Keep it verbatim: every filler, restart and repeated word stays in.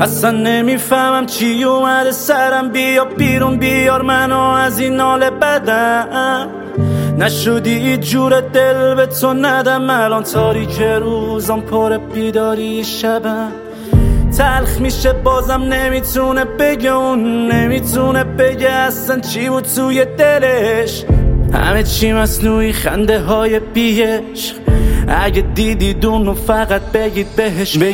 اصلا نمیفهمم چی اومده سرم، بیا بیرون بیار منو از این حال بدم. نشدی جور دل به تو ندم، الان تاریک روزم پر بیداری شبم. تلخ میشه بازم نمیتونه بگه، اون نمیتونه بگه اصلا چی بود توی دلش. همه چی مصنوعی، خنده های بیش. اگه دیدید اونو فقط بگید بهش.